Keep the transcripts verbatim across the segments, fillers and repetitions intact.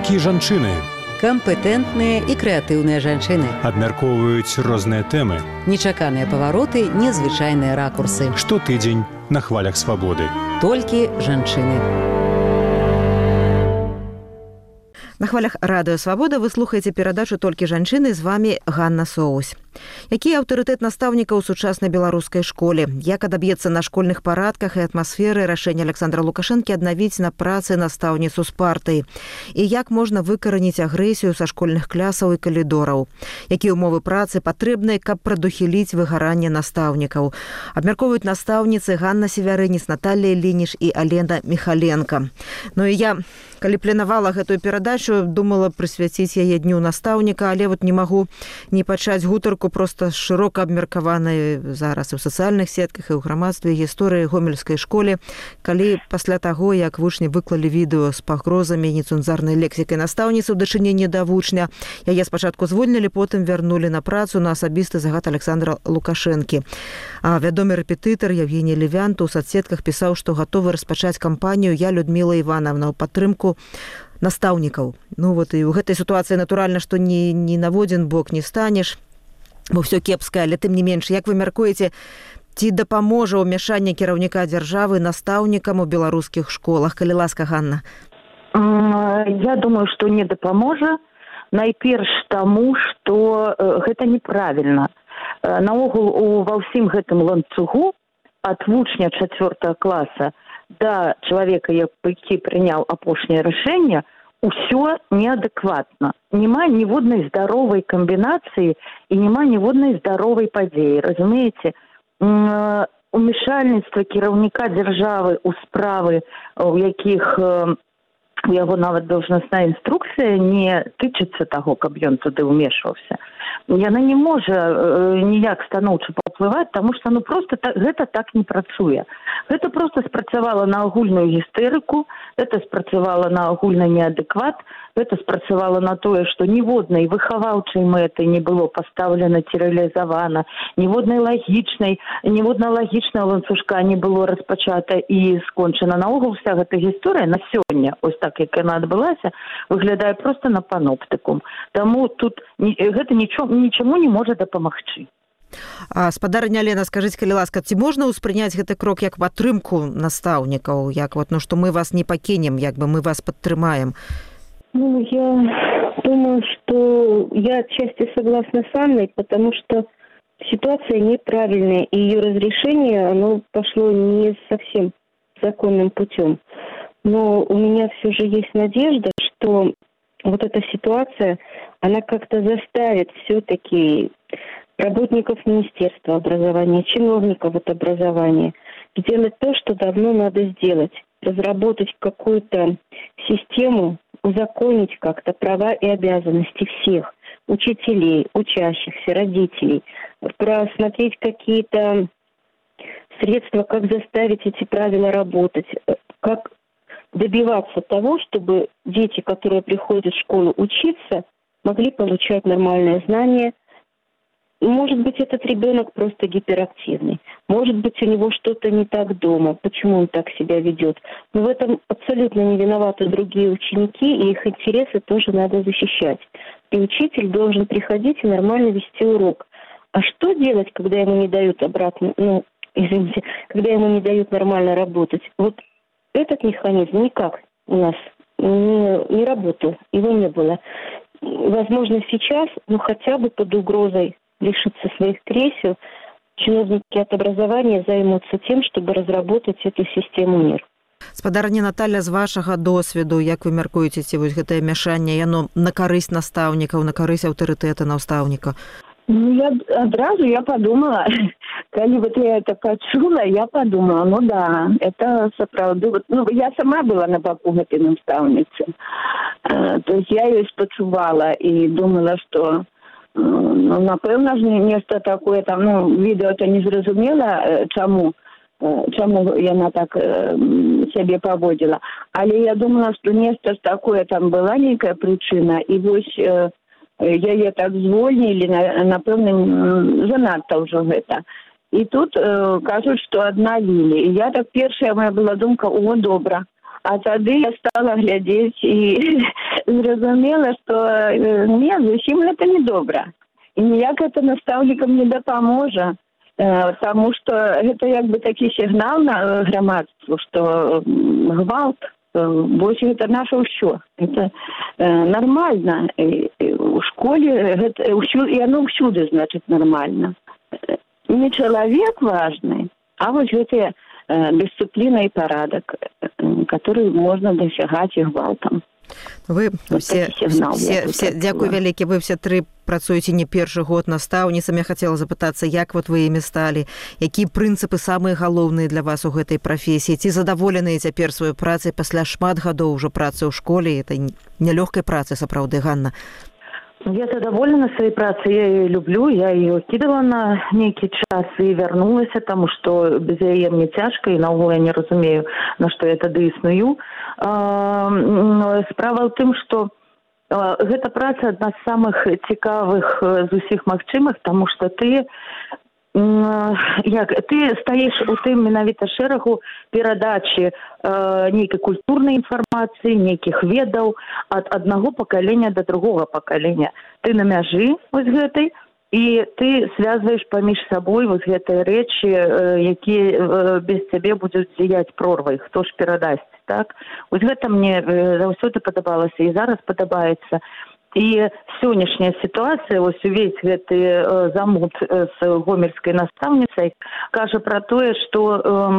Толькі жанчыны. Кампетэнтныя і крэатыўныя жанчыны. Абмяркоўваюць розныя тэмы. Нечаканыя павароты, незвычайныя ракурсы. Штотыдзень на хвалях свабоды. Толькі жанчыны. На хвалях радыё «Свабода» вы слухаеце перадачу «Толькі жанчыны», з вами Ганна Соусь. Які аўтарытэт настаўніка ў сучаснай беларускай школе? Як адаб'ецца на школьных парадках і атмасферы рашэння Александра Лукашэнкі аднавіць на працы настаўніцу з партыі? І як можна выкараніць агрэсію са школьных клясаў і калідораў? Якія ўмовы працы патрэбныя, каб прадухіліць выгаранне настаўнікаў? Абмяркоўваюць настаўніцы Ганна Севярыніс, Наталья Лініш і Алена Михаленко. Ну і я, калі планавала гэтую перадачу, думала прысвяціць яе дню настаўніка, але вот не магу не пачаць гутарку проста шырока абмеркаванай зараз і ў сацыяльных сетках, і ў грамадстве гісторыі гомельскай школе, калі пасля таго, як вучні выклалі відэо з пагрозамі нецэнзурнай лексікай настаўніцы ў дачыненні да вучня, яе спачатку звольнілі, потым вярнулі на працу на асабісты загад Александра Лукашэнкі. А вядомы рэпетытар Евгений Левянт у соцсетках пісаў, што гатовы распачаць кампанію «Я, Людмила Ивановна» ў падтрымку настаўнікаў. Ну вот і ў гэтай сітуацыі натуральна, што ні, ні на водзін бок не станеш, бо ўсё кепскае, але тым не менш, як вы мяркуеце, ці дапаможа ўмяшанне кіраўніка дзяржавы настаўнікам у беларускіх школах? Калі ласка, Ганна. Я думаю, што не дапаможа. Найперш таму, што гэта неправільна. Наогул ва ўсім гэтым ланцугу ад вучня чацвёртага класа да чалавека, які прыняў апошняе рашэнне, усё неадэкватна. Няма ніводнай здаровай камбінацыі і няма ніводнай здаровай падзеі. Разумееце, умешальніцтва кіраўніка дзяржавы ў справы, у якіх у яго нават должностная інструкцыя не тычыцца таго, каб ён туды ўмешваўся. Яна не можа ніяк станоўча паўплываць, таму што ну проста так, гэта так не працуе. Гэта проста спрацавала на агульную гістэрыку, гэта спрацавала на агульны неадэкват, гэта спрацавала на тое, што ніводнай выхаваўчай мэты не было пастаўлена ці рэалізавана, ніводнай лагічнай, ніводна лагічная ланцужка не было распачата і скончана. Наогул вся гэта гісторыя на сёння, ось так, як яна адбылася, выглядае проста на паноптыкум. Таму тут гэта нічому, нічаму не можа дапамагчы. А спадарня Лена, скажыце, калі ласка, ці можна ўспрыняць гэты крок як падтрымку настаўнікаў, як вот, ну, што мы вас не пакінем, як бы мы вас падтрымаем? Ну, я думаю, что я отчасти согласна с Анной, потому что ситуация неправильная, и ее разрешение, оно пошло не совсем законным путем. Но у меня все же есть надежда, что вот эта ситуация, она как-то заставит все-таки работников Министерства образования, чиновников от образования сделать то, что давно надо сделать. Разработать какую-то систему, узаконить как-то права и обязанности всех учителей, учащихся, родителей, просмотреть какие-то средства, как заставить эти правила работать, как добиваться того, чтобы дети, которые приходят в школу учиться, могли получать нормальные знания. Может быть, этот ребенок просто гиперактивный. Может быть, у него что-то не так дома, почему он так себя ведет. Но в этом абсолютно не виноваты другие ученики, и их интересы тоже надо защищать. И учитель должен приходить и нормально вести урок. А что делать, когда ему не дают обратно, ну, извините, когда ему не дают нормально работать? Вот этот механизм никак у нас не, не работал, его не было. Возможно, сейчас, ну, хотя бы под угрозой лишиться своих кресел, чиновники от образования займутся тем, чтобы разработать эту систему мер. Спадарня Наталья, з вашага досведу, як вы мяркуеце, ці вось гэтае мяшанне, яно на карысць настаўнікаў, на карысць аўтарытэта настаўніка? Ну, я адразу я подумала, калі вот я это почула, я подумала, ну да, это сапраўды, вот, ну, я сама была на баку гэтай настаўніцы, э, то есть я ее спачувала и думала, что ну, напэўна ж нешта такое там, ну, відэо-то не зразумела, чаму, чаму яна так э, сябе паводзіла. Але я думала, што нешта ж такое там была нейкая прычына, і вось э, яе так звольнілі, напэўна, занадта ўжо гэта. І тут э, кажуць, што аднавілі. І я так, першая моя была думка, о, добра. А тады я стала глядзець і зразумела, што не, зусім гэта не добра. І ніяк гэта настаўнікам не дапаможа, таму што гэта як бы такі сігнал на грамадству, што гвалт, вось гэта наша ўсё. Это нармальна. У школе гэта, і яно ўсюды, значыць, нармальна. Не чалавек важны, а вось гэтыя дисциплина и порядок, который можно досягать и гвалтом. Вы вот все, сигнал, все, все дзякуй вялікі, вы все тры працуеце не першы год настаўніцамі. Я хацела запытацца, як вот вы імі сталі, якія прынцыпы самыя галоўныя для вас у гэтай прафесіі, ці задаволеныя цяпер сваёй працай пасля шмат гадоў ужо працы ў школе, это нялёгкай працы сапраўды, Ганна? Я задоволена своей працей, я ее люблю, я ее кидала на некий час и вернулась, потому что без яе мне тяжко, и наогул я не разумею, на что я тады існую. Справа ў тым, што гэта праца адна з самых цікавых з усіх магчымых, тому што ты як ты стаіш у тым менавіта шэрагу перадачы э, нейкай культурнай інфармацыі, нейкіх ведаў ад аднаго пакалення да другога пакалення. Ты на мяжы вось гэтай, і ты связваеш паміж сабой вось гэтыя рэчы, э, якія э, без цябе будуць зіяць прорвай, хто ж перадасць, так? Вось гэта мне э, заўсёды падабалася і зараз падабаецца. І сённяшняя сітуацыя, ось увесь гэты э, замут э, з гомельскай настаўніцай кажа пра тое, што э,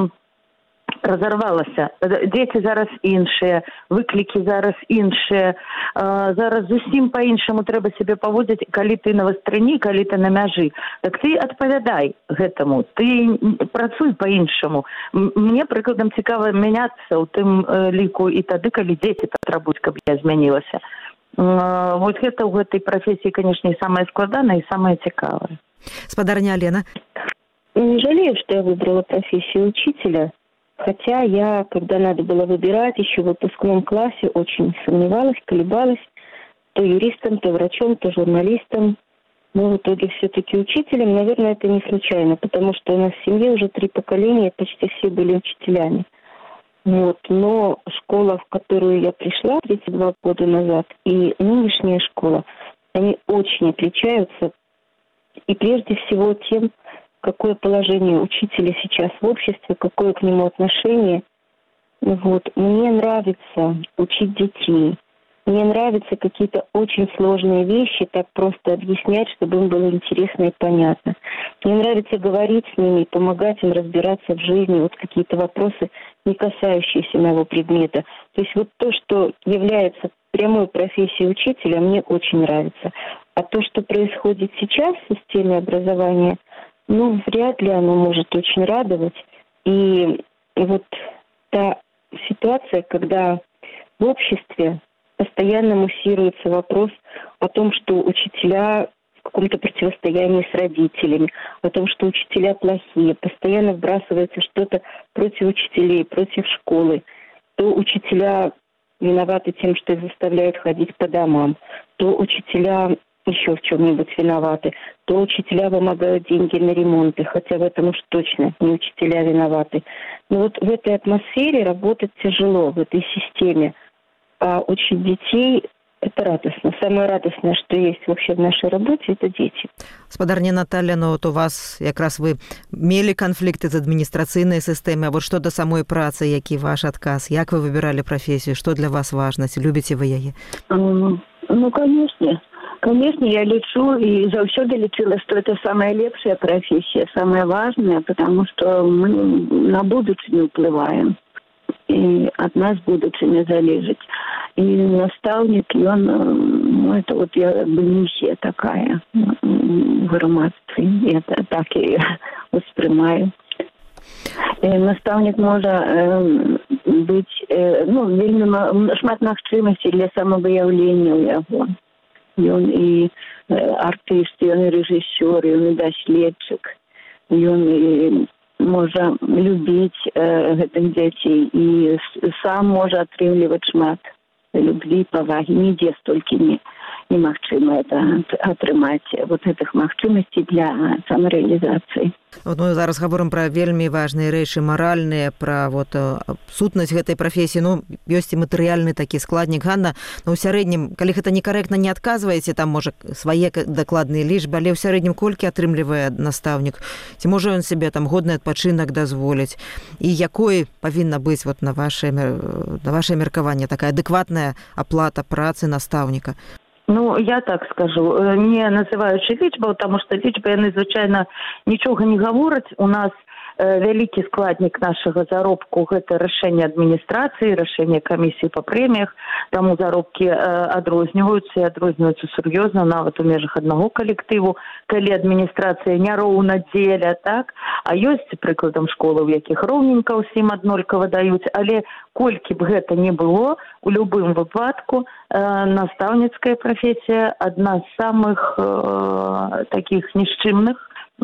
разарвалася. Дзеці зараз іншыя, выклікі зараз іншыя, э, зараз зусім па-іншаму трэба сябе паводзіць, калі ты на вастрыні, калі ты на мяжы. Так ты адпавядай гэтаму, ты працуй па-іншаму. Мне, прыкладам, цікава мяняцца ў тым э, ліку і тады, калі дзеці патрабуюць, каб я змянілася. Вот гэта ў гэтай прафесіі, конечно, и самое складанае, и самое цікавае. Спадарня Лена. Не жалею, что я выбрала профессию учителя, хотя я, когда надо было выбирать, еще в выпускном классе очень сомневалась, колебалась, то юристом, то врачом, то журналистом. Но в итоге все-таки учителем, наверное, это не случайно, потому что у нас в семье уже три поколения, почти все были учителями. Вот. Но школа, в которую я пришла тридцать два года назад, и нынешняя школа, они очень отличаются. И прежде всего тем, какое положение учителя сейчас в обществе, какое к нему отношение. Вот. Мне нравится учить детей. Мне нравятся какие-то очень сложные вещи, так просто объяснять, чтобы им было интересно и понятно. Мне нравится говорить с ними, помогать им разбираться в жизни, вот какие-то вопросы, не касающиеся моего предмета. То есть вот то, что является прямой профессией учителя, мне очень нравится. А то, что происходит сейчас в системе образования, ну, вряд ли оно может очень радовать. И вот та ситуация, когда в обществе постоянно муссируется вопрос о том, что учителя в каком-то противостоянии с родителями, о том, что учителя плохие, постоянно вбрасывается что-то против учителей, против школы. То учителя виноваты тем, что их заставляют ходить по домам, то учителя еще в чем-нибудь виноваты, то учителя вымогают деньги на ремонты, хотя в этом уж точно не учителя виноваты. Но вот в этой атмосфере работать тяжело, в этой системе. А учить детей – это радостно. Самое радостное, что есть вообще в нашей работе – это дети. Спадарня Наталья, ну вот у вас якраз вы мелі канфлікты з адміністрацыйнай сістэмай. А вот што да самой працы, які ваш адказ? Як вы выбіралі прафесію? Што для вас важна? Любіце вы яе? Um, ну, конечно. Конечно, я лечу и заўсёды лечила, что это самая лепшая профессия, самая важная, потому что мы на будучыню уплываем. И от нас будучыня залежыць. И наставник, и он, ну, это вот я бы миссия такая в громадстве. Я это так и воспринимаю. И наставник может э, быть, э, ну, вельмі шмат магчымасцей для самовыяўлення ў яго. Ён і э, артыст, ён і рэжысёр, ён і даследчык, ён і можа любіць э, гэтых дзяцей і сам можа атрымліваць шмат любві, павагі, нідзе столькі не, немагчыма это атрымаць вот гэтых магчымасцей для самарэалізацыі. Вот мы зараз гаворым пра вельмі важныя рэчы маральныя, пра вот сутнасць гэтай прафесіі. Ну, ёсць і матэрыяльны такі складнік. Ганна, ну, ў сярэднім, калі гэта некарэктна, не адказваеце, там, можа, свае дакладныя лічбы, але ў сярэднім колькі атрымлівае настаўнік? Ці можа ён сябе там годны адпачынак дазволіць? І якой павінна быць вот на ваше, на ваше меркаванне такая адэкватная аплата працы настаўніка? Ну, я так скажу, не называючы лічбаў, таму што лічбы яны звычайна нічога не гавораць. У нас э, вялікі складнік нашага заробку гэта рашэнне адміністрацыі, рашэнне камісіі па прэміях, таму заробкі э, адрозніваюцца і адрозніваюцца сур'ёзна нават у межах аднаго калектыву, калі адміністрацыя няроўна дзеля, так? А ёсць прыкладам школы, у якіх роўненька ўсім аднолькава даюць, але колькі б гэта не было, у любым выпадку э, настаўніцкая прафесія адна з самых э, такіх нішчымных.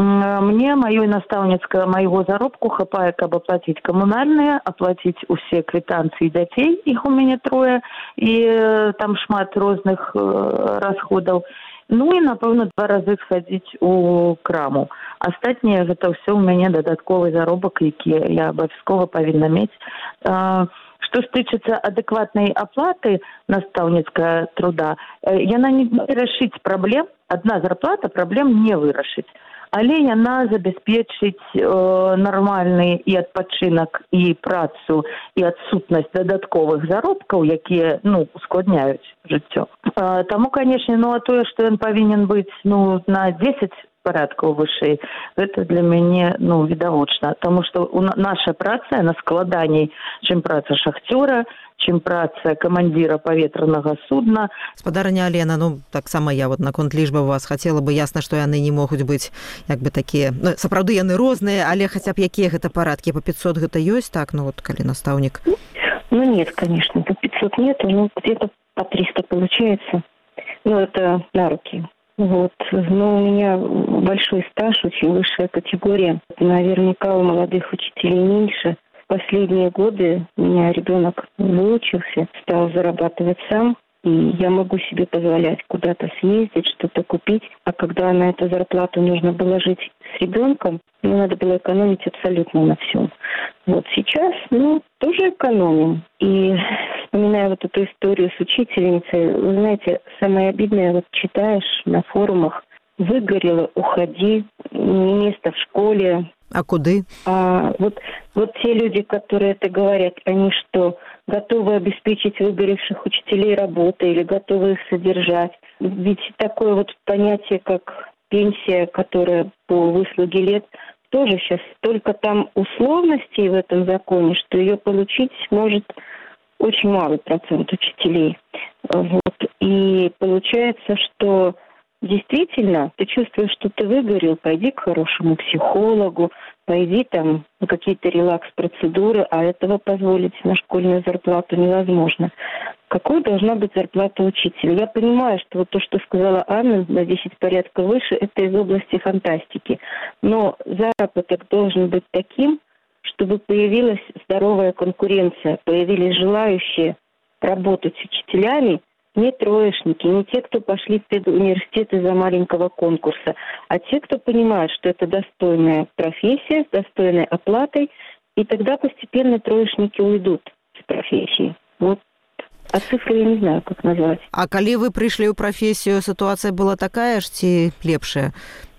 Мне, маёй настаўніцкага, майго заробку хапае, каб аплаціць камунальныя, аплаціць усе квітанцыі дзяцей, іх у мяне трое, і э, там шмат розных э, расходаў. Ну і, напэўна, два разы схадзіць у краму. Астатняе гэта ўсё ў мяне дадатковы заробак, які я абавязкова павінна мець. Э, Што ж тычыцца адэкватнай аплаты настаўніцкага труда, яна не вырашыць праблем, адна зарплата праблем не вырашыць, але яна забяспечыць э, нармальны і адпачынак, і працу, і адсутнасць дадатковых заробкаў, якія, ну, ускладняюць жыццё. Э, таму, канешне, ну, а тое, што ён павінен быць, ну, на дзесяць парадкаў вышэй, гэта для мяне, ну, відавочна, таму што наша праца, яна складаней, чым праца шахцёра, чым праца камандзіра паветранага судна. Спадарня Алена, ну, таксама я вот наконт лічбы у вас хацела бы, ясна, што яны не могуць быць як бы такія, ну, сапраўды яны розныя, але хаця б якія гэта парадкі, па пятьсот гэта ёсць, так, ну, вот, калі настаўнік? Ну, нет, конечно, по пятьсот нет, ну, где-то по триста получается, ну, это на руки. Вот. Но у меня большой стаж, очень высшая категория. Наверняка у молодых учителей меньше. В последние годы у меня ребенок выучился, стал зарабатывать сам. И я могу себе позволять куда-то съездить, что-то купить. А когда на эту зарплату нужно было жить с ребенком, ну, надо было экономить абсолютно на всем. Вот сейчас, ну, тоже экономим. И вспоминая вот эту историю с учительницей, вы знаете, самое обидное, вот читаешь на форумах, выгорело, уходи, не место в школе. А куды? А вот, вот те люди, которые это говорят, они что, готовы обеспечить выгоревших учителей работой или готовы их содержать? Ведь такое вот понятие, как пенсия, которая по выслуге лет, тоже сейчас столько там условностей в этом законе, что ее получить может очень малый процент учителей. Вот. И получается, что действительно, ты чувствуешь, что ты выгорел, пойди к хорошему психологу, пойди там на какие-то релакс-процедуры, а этого позволить на школьную зарплату невозможно. Какой должна быть зарплата учителя? Я понимаю, что вот то, что сказала Анна, на десять порядков выше, это из области фантастики. Но заработок должен быть таким, чтобы появилась здоровая конкуренция, появились желающие работать с учителями, не троечники, не те, кто пошли в педуниверситет из-за маленького конкурса, а те, кто понимает, что это достойная профессия с достойной оплатой, и тогда постепенно троечники уйдут с профессии. Вот. А цифры я не знаю, как назвать. А калі вы прыйшлі ў прафесію, ситуация была такая ж ці лепшая?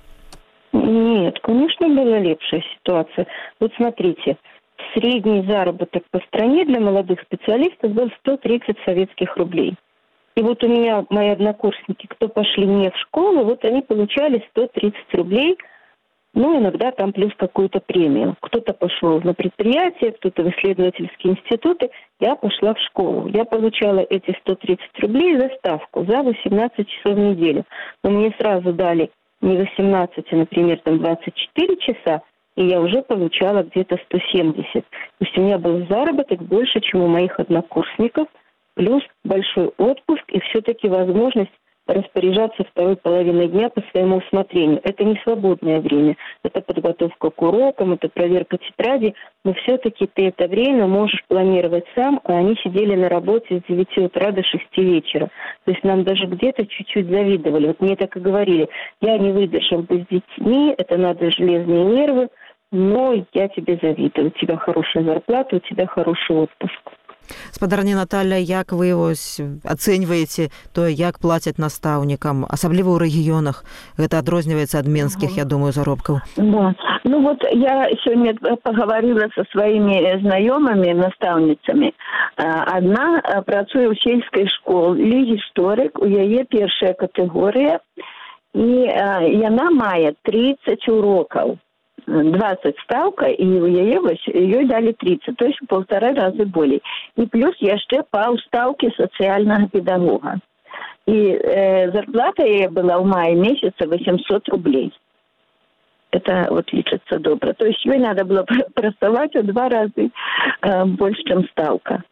Нет, конечно, была лепшая ситуация. Вот смотрите, средний заработок по стране для молодых специалистов был сто тридцать советских рублей. И вот у меня мои однокурсники, кто пошли не в школу, вот они получали сто тридцать рублей, ну, иногда там плюс какую-то премию. Кто-то пошел на предприятие, кто-то в исследовательские институты. Я пошла в школу. Я получала эти сто тридцать рублей за ставку, за восемнадцать часов в неделю. Но мне сразу дали не восемнадцать, а, например, там двадцать четыре часа, и я уже получала где-то сто семьдесят. То есть у меня был заработок больше, чем у моих однокурсников, плюс большой отпуск и все-таки возможность распоряжаться второй половиной дня по своему усмотрению. Это не свободное время, это подготовка к урокам, это проверка тетради, но все-таки ты это время можешь планировать сам, а они сидели на работе с девяти утра до шести вечера. То есть нам даже где-то чуть-чуть завидовали. Вот мне так и говорили, я не выдержал бы с детьми, это надо железные нервы, но я тебе завидую. У тебя хорошая зарплата, у тебя хороший отпуск. Спадарня Наталья, як вы ось ацэньваеце тое, як плацяць настаўнікам, асабліва ў рэгіёнах? Гэта адрозніваецца ад менскіх, я думаю, заробкаў. Да. Ну вот я сегодня поговорила со своими знакомыми наставницами. Одна працуе ў сельскай школе, гісторык, у яе першая катэгорыя, і яна мае тридцать урокаў. двадцать ставка, и у яе ее дали тридцать, то есть в полтора раза более. И плюс яшчэ паўстаўкі социального педагога. И э, зарплата ей была в мае месяце восемьсот рублей. Это вот лічыцца добра. То есть ей надо было працаваць в два раза э, больше, чем ставка.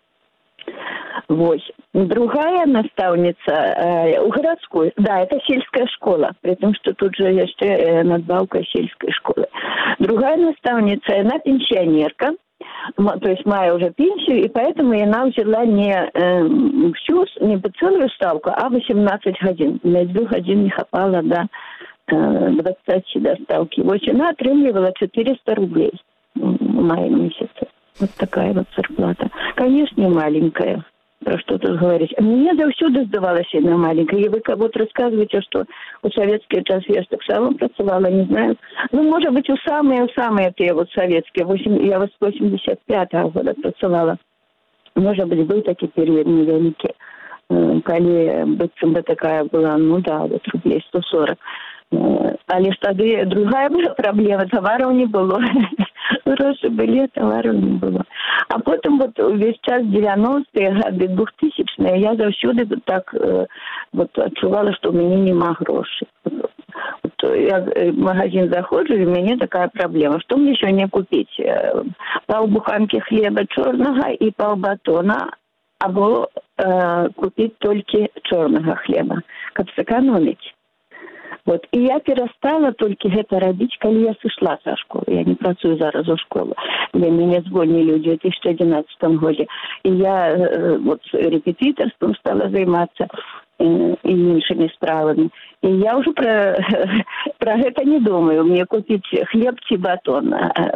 Вот. Другая наставница э, у городской, да, это сельская школа, при том, что тут же есть э, надбавка сельской школы. Другая наставница, она пенсионерка, то есть моя уже пенсию, и поэтому она взяла не э, всю, не целую ставку, а восемнадцать годин. На двух годин не хватало до э, двадцати до ставки. Вот она отрымливала четыреста рублей в мае месяце. Вот такая вот зарплата. Конечно, маленькая. Про что тут говорить. Мне заўсёды здавалась она маленькая. И вы кого-то рассказываете, что у советский час я так само працавала, не знаю. Ну, может быть, у самые-самые те вот советские. Я вот с восемьдесят пятого года працавала. Может быть, был такой период невеликий. Коли быццам бы такая была, ну да, вот рублей сто сорок. Але ж тады другая была праблема, тавараў не было. Грошы былі, тавараў не было. А потым вот увесь час девяностые гады, двухтысячные, я заўсёды вот так э, вот адчувала, што ў мяне няма грошай. Вот я в магазин заходжу, и у меня такая проблема. Что мне сегодня купить? Паўбуханкі хлеба чорнага и паўбатона, або э, купить только чорнага хлеба, каб сэкономить. Вот. И я перестала только это робить, когда я сошла со школы. Я не працую зараз у школы. Для меня звольнили в две тысячи одиннадцатом году. И я э, вот репетиторством стала заниматься э, и меньшими справами. И я уже про, про это не думаю. Мне купить хлеб и батон.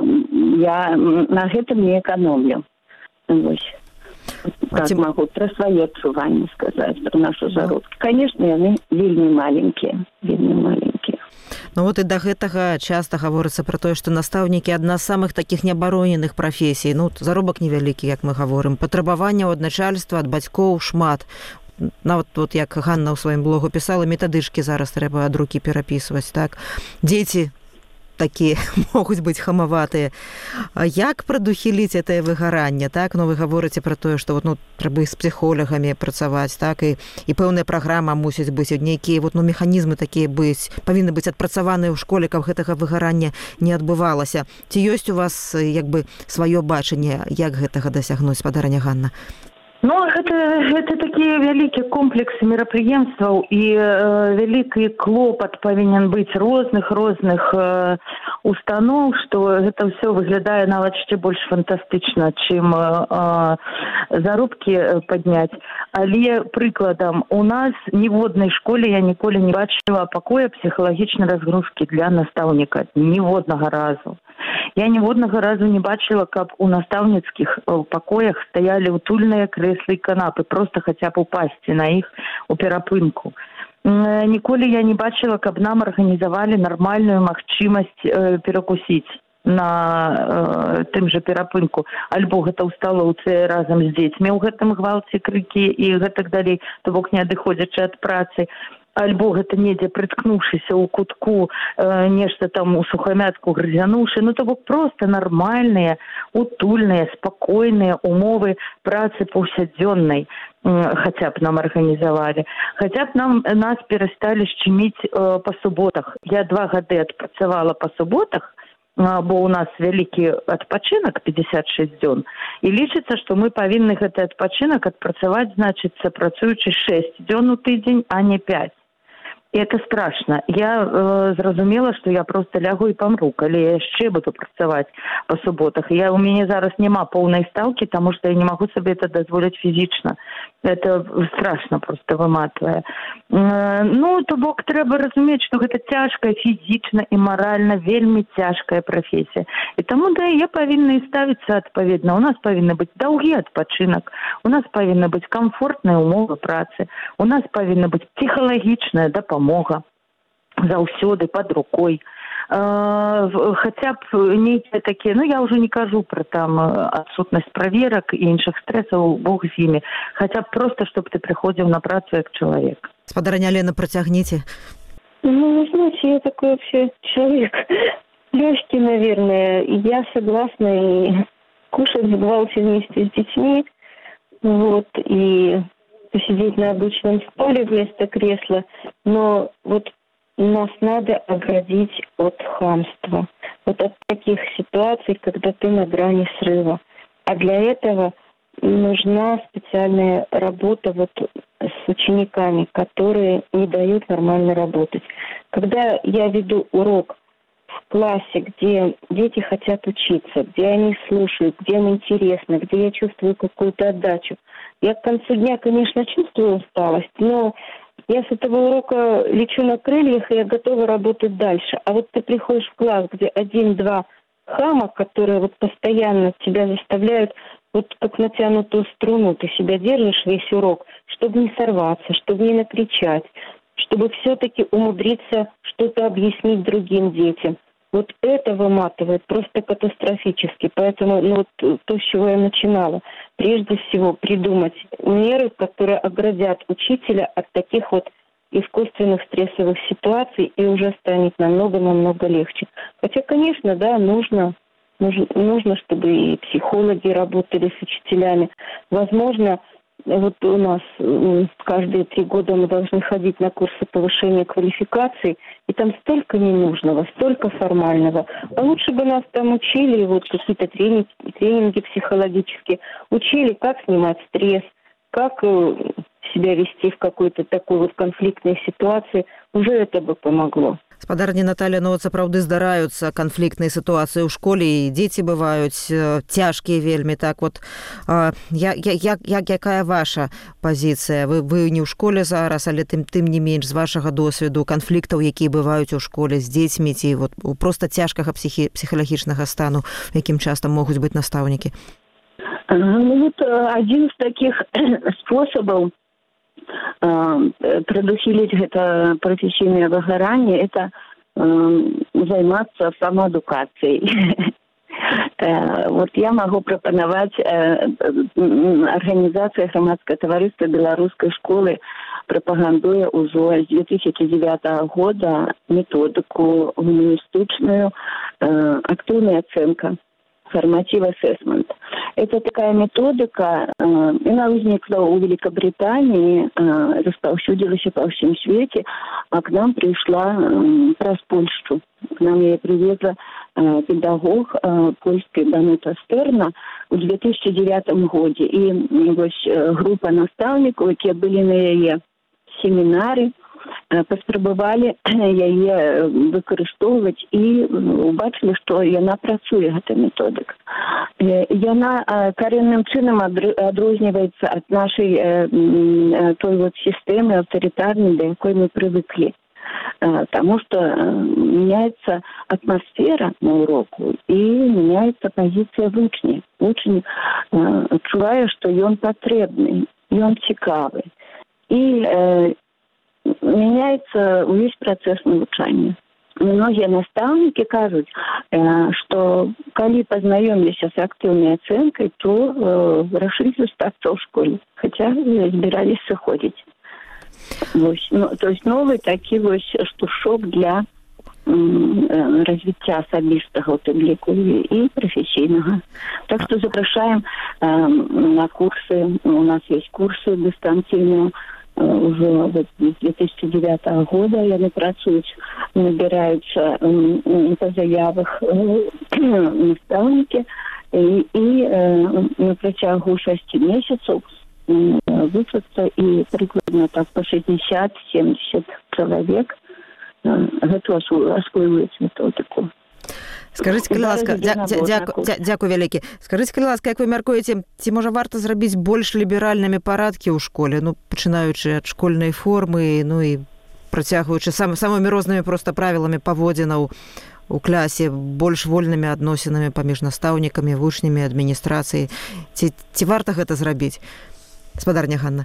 Я на этом не экономлю. Вот. Как Тем... могу про свои адчуванні сказать, про нашу заробку. Конечно, яны вельмі маленькие, вельмі маленькие. Ну вот и до гэтага часто говорится про то, что настаўнікі одна з самых таких неабароненых профессий. Ну, заробак невялікі, як мы говорим. Патрабаванняў ад начальства, ад бацькоў шмат. Нават вот як Ганна ў сваім блогу писала, метадычкі зараз трэба ад рукі перапісваць, так? Дзеці такие могуць быць хамаватыя. Як прадухіліць гэтае выгаранне, так? Ну, вы гаворыце пра тое, што вот, ну, трэба з псіхолагамі працаваць, так? І, і пэўная праграма мусіць быць, нейкія вот, ну, механізмы такія быць, павінны быць адпрацаваныя ў школе, каб гэтага выгарання не адбывалася. Ці ёсць у вас як бы сваё бачанне, як гэтага дасягнуць, спадарня Ганна? Ну, гэта, гэта такія вялікія комплексы мерапрыемстваў і э, вялікі клопат павінен быць розных-розных э, устаноў, што гэта ўсё выглядае нават яшчэ больш фантастычна, чым э, заробкі падняць. Але прыкладам, у нас ніводнай школе я ніколі не бачыла пакоя псіхалагічнай разгрузкі для настаўніка. Ніводнага разу. Я ніводнага разу не бачыла, каб у настаўніцкіх пакоях стаялі утульныя крэслы і канапы, просто хаця б упасці на іх у перапынку. Ніколі я не бачыла, каб нам арганізавалі нармальную магчымасць э, перакусіць на э, тым жа перапынку. Альбо гэта ў сталоўцы разам з дзецьмі ў гэтым гвалце, крыкі і гэтак далей, то бок не адыходзячы ад працы. Альбо гэта недзе прыткнуўшыся ў кутку, э, нешта там у сухамятку грызянуўшы, ну то бок проста нармальныя, утульныя, спакойныя умовы працы паўсядзённай, э, хаця б нам арганізавалі. Хаця б нам нас перасталі шчыміць э, па суботах. Я два гады адпрацавала па суботах, бо у нас вялікі адпачынак пятьдесят шесть дзён, і лічыцца, што мы павінны гэты адпачынак адпрацаваць, значыцца, працуючы шесть дзён у тыдзень, а не пять. І это страшна. Я э, зразумела, што я проста лягу і памру, калі я яшчэ буду працаваць па суботах. Я, у мяне зараз няма поўнай стаўкі, таму што я не магу сабе это дазволіць фізічна. Это страшна проста выматвае. Э, ну, то бок трэба разумець, што гэта цяжкая фізічна і маральна, вельмі цяжкая прафесія. І таму, да, я павінна і ставіцца адпаведна. У нас павінны быць даўгі адпачынак, у нас павінна быць камфортныя ўмовы працы, у нас павінна быць псіхалагічная дапамога. Мога заўсёды под рукой. Э, хаця б нейкія такія, ну я ўжо не кажу пра там адсутнасць праверак і іншых стрэсаў, бог з імі. Хаця б проста, чтобы ты прыходзіў на працу як чалавек. Спадарыня Лена, працягніце. Ну, вы знаете, я такой вообще человек легкий, наверное. Я согласна и кушать в гвалте вместе с детьми, вот, и посидеть на обычном стуле вместо кресла, но вот нас надо оградить от хамства, вот от таких ситуаций, когда ты на грани срыва. А для этого нужна специальная работа вот с учениками, которые не дают нормально работать. Когда я веду урок в классе, где дети хотят учиться, где они слушают, где им интересно, где я чувствую какую-то отдачу, я к концу дня, конечно, чувствую усталость, но я с этого урока лечу на крыльях, и я готова работать дальше. А вот ты приходишь в класс, где один-два хама, которые вот постоянно тебя заставляют, вот как натянутую струну, ты себя держишь весь урок, чтобы не сорваться, чтобы не накричать, чтобы все-таки умудриться что-то объяснить другим детям. Вот это выматывает просто катастрофически. Поэтому ну, вот, то, с чего я начинала, прежде всего придумать меры, которые оградят учителя от таких вот искусственных стрессовых ситуаций, и уже станет намного-намного легче. Хотя, конечно, да, нужно, нужно, нужно, чтобы и психологи работали с учителями. Возможно, вот у нас каждые три года мы должны ходить на курсы повышения квалификации, и там столько ненужного, столько формального. А лучше бы нас там учили, вот какие-то тренинги, тренинги психологические, учили, как снимать стресс, как себя вести в какой-то такой вот конфликтной ситуации. Уже это бы помогло. Спадарня Наталья, ну вот сапраўды здараюцца канфліктныя сітуацыі ў школе, і дзеці бываюць цяжкія вельмі. Так вот, як, як, як, якая ваша пазіцыя? Вы, вы не ў школе зараз, але тым, тым не менш з вашага досведу канфліктаў, якія бываюць у школе з дзецьмі, ці вот проста цяжкага психі, псіхалагічнага стану, якім часта могуць быць настаўнікі? Ну вот один из таких способов предусилить это профессийное выгорание, это э, заниматься самоэдукацией. Вот я могу пропоновать организация громадского товариства белорусской школы, пропагандуя уже с две тысячи девятого года методику гуманистичную активная оценка. Formative assessment. Это такая методика, э, она возникла у Великобритании, э, распаўсюдзілась по всем свете, а к нам пришла э, праз Польшу. К нам ее привезла э, педагог э, польский Данута Стерна в две тысячи девятом году. И вот, э, группа наставников, которые были на ее семинаре, паспрабавалі яе выкарыстоўваць і убачылі, што яна працуе, гэта методыка. Яна карэнным чынам адрозніваецца ад нашай той вот сістэмы аўтарытарнай, да якой мы прывыклі. Таму што меняется атмасфера на уроку і меняется пазіцыя вучня. Вучань адчувае, што ён патрэбны, ён цікавы. І меняется весь процесс навучання. Многие наставники кажут, что когда познакомились с активной оценкой, то решили остаться в школе, хотя собирались сыходить. Ну, то есть новый такой вот штуршок для развития особистого обліку и профессийного. Так что запрошаем на курсы, у нас есть курсы дистанционные, уже с две тысячи девятого года яны працуюць, набираются по заявах настаўнікі, и, и на працягу шести месяцев вучацца, і прыкладна так па шэсцьдзесят-семьдзесят чалавек гэту асвойваюць методыку. Скажыце, калі ласка, дзя- дзя- дзяку- дзя- дзякуй вялікі. Скажыце, калі ласка, як вы мяркуеце, ці можа варта зрабіць больш ліберальнымі парадкі ў школе, ну, пачынаючы ад школьнай формы, ну і працягваючы сам, самымі рознымі проста правіламі паводзінаў у класе, больш вольнымі адносінамі паміж настаўнікамі, вучнямі, адміністрацыяй. Ці, ці варта гэта зрабіць? Гаспадарня Ганна.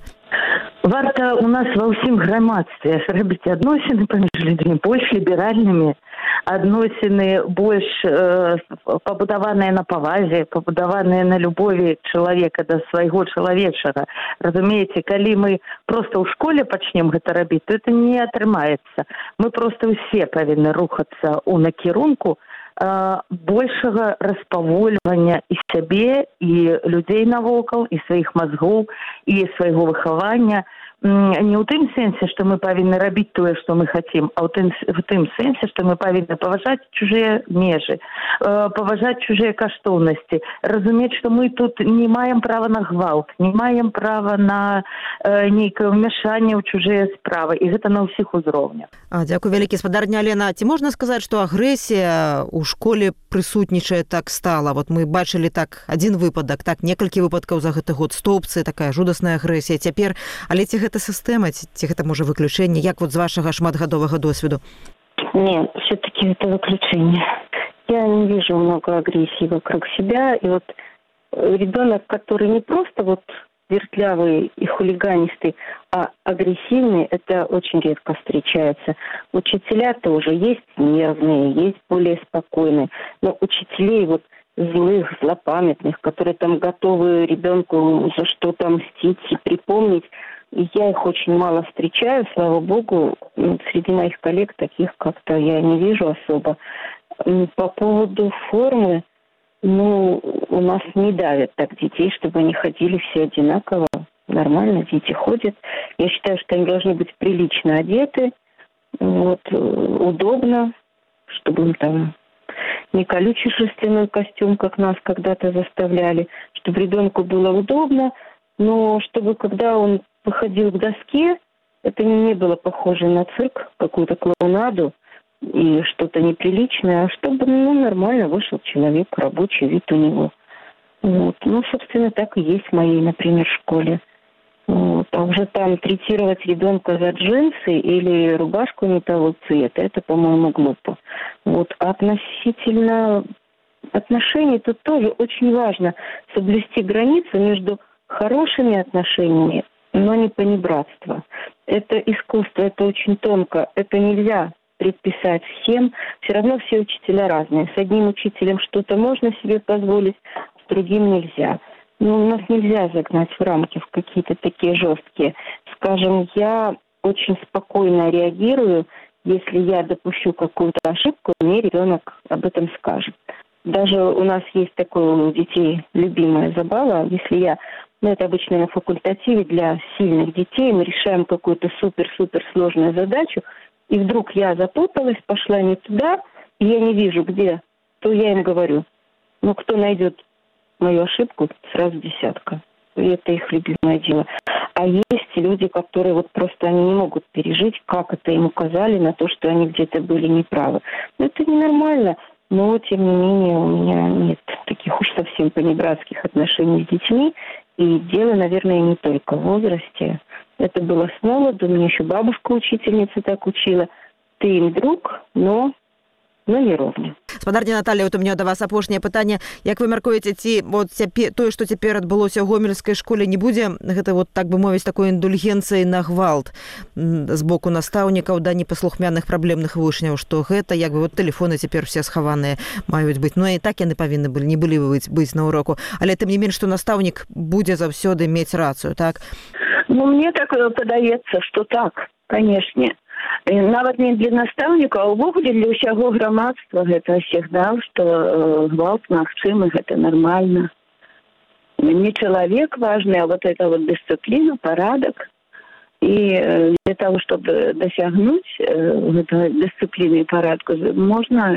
Варта у нас ва ўсім грамадстве зрабіць адносіны паміж людзьмі больш ліберальнымі, адносіны больш э, пабудаваныя на павазе, пабудаваныя на любові чалавека да свайго чалавечага. Разумееце, калі мы проста ў школе пачнем гэта рабіць, то это не атрымаецца. Мы проста ўсе павінны рухацца ў накірунку э, большага распавольвання і сябе, і людзей навокал, і сваіх мазгоў, і свайго выхавання. Не ў тым сэнсе, што мы павінны рабіць тое, што мы хацім, а ў тым, в тым сэнсе, што мы павінны паважаць чужыя межы, паважаць чужыя каштоўнасці, разумець, што мы тут не маем права на гвалт, не маем права на э, нейкае ўмяшанне ў чужыя справы, і гэта на ўсіх узроўнях. А, дзякуй вялікі, спадарня Алена. Ці можна сказаць, што агрэсія ў школе прысутнічае так стала? Вот мы бачылі так адзін выпадак, так некалькі выпадкаў за гэты год стопцы, такая жудасная агрэсія. Цяпер, але ці гэта сістэма, ці, ці гэта можа выключэнне? Як вот з вашага шматгадовага досведу? Нет, все-таки это выключение. Я не вижу много агрессии вокруг себя. И вот ребенок, который не просто вот вертлявый и хулиганистый, а агрессивный, это очень редко встречается. Учителя-то уже есть нервные, есть более спокойные. Но учителей вот злых, злопамятных, которые там готовы ребенку за что-то мстить и припомнить, я их очень мало встречаю, слава богу. Среди моих коллег таких как-то я не вижу особо. По поводу формы, ну, у нас не давят так детей, чтобы они ходили все одинаково. Нормально, дети ходят. Я считаю, что они должны быть прилично одеты, вот, удобно, чтобы им там не колючий шерстяной костюм, как нас когда-то заставляли, чтобы ребенку было удобно, но чтобы когда он выходил к доске, это не было похоже на цирк, какую-то клоунаду и что-то неприличное, а чтобы, ну, нормально вышел человек, рабочий вид у него. Вот. Ну, собственно, так и есть в моей, например, школе. Вот. А уже там третировать ребенка за джинсы или рубашку не того цвета, это, по-моему, глупо. Вот. А относительно отношений, тут тоже очень важно соблюсти границу между хорошими отношениями, но не понебратство. Это искусство, это очень тонко, это нельзя предписать всем. Все равно все учителя разные. С одним учителем что-то можно себе позволить, с другим нельзя. Ну, у нас нельзя загнать в рамки в какие-то такие жесткие. Скажем, я очень спокойно реагирую, если я допущу какую-то ошибку, мне ребенок об этом скажет. Даже у нас есть такое у детей любимая забава, если я, ну, это обычно на факультативе для сильных детей, мы решаем какую-то супер-супер сложную задачу, и вдруг я запуталась, пошла не туда, и я не вижу, где, то я им говорю, ну, кто найдет мою ошибку, сразу десятка. И это их любимое дело. А есть люди, которые вот просто они не могут пережить, как это им указали на то, что они где-то были неправы. Но это ненормально. Но, тем не менее, у меня нет таких уж совсем понебратских отношений с детьми. И дело, наверное, не только в возрасте. Это было с молоду. Меня еще бабушка-учительница так учила. Ты им друг, но, но не ровня. Спадарня Наталья, вот у меня до вас апошняе пытанне. Як вы мяркуеце, ці вот цяпер тое, што цяпер адбылося ў гомельскай школе, не будзе гэта вот, так бы мовіць, такой індульгенцыі на гвалт з боку настаўнікаў да непаслухмяных праблемных вучняў, што гэта як бы вот тэлефоны цяпер все схаваныя маюць быць. Ну і так яны павінны былі, не былі быць, быць на уроку. Але тым не менш, што настаўнік будзе заўсёды мець рацыю, так? Ну, мне так падаецца, што так, канешне. Нават не для настаўніка, а ўвогуле для ўсяго грамадства гэта сігнал, што э, гвалт магчымы, гэта нармальна. Не чалавек важны, а вот эта вот дысципліна, парадак. І э, для того, чтобы досягнуць э, дысципліны і парадку, можна